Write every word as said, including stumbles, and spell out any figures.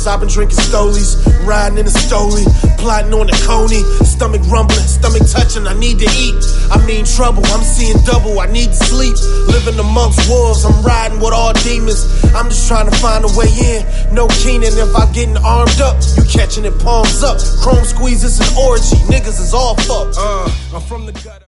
Cause I've been drinking Stolies, riding in a Stoli, plotting on a Coney, stomach rumbling, stomach touching, I need to eat. I mean trouble, I'm seeing double, I need to sleep. Living amongst wolves, I'm riding with all demons. I'm just trying to find a way in. No Keenan, if I'm getting armed up, you catching it palms up. Chrome squeeze, it's an orgy, niggas is all fucked. Uh, I'm from the gutter.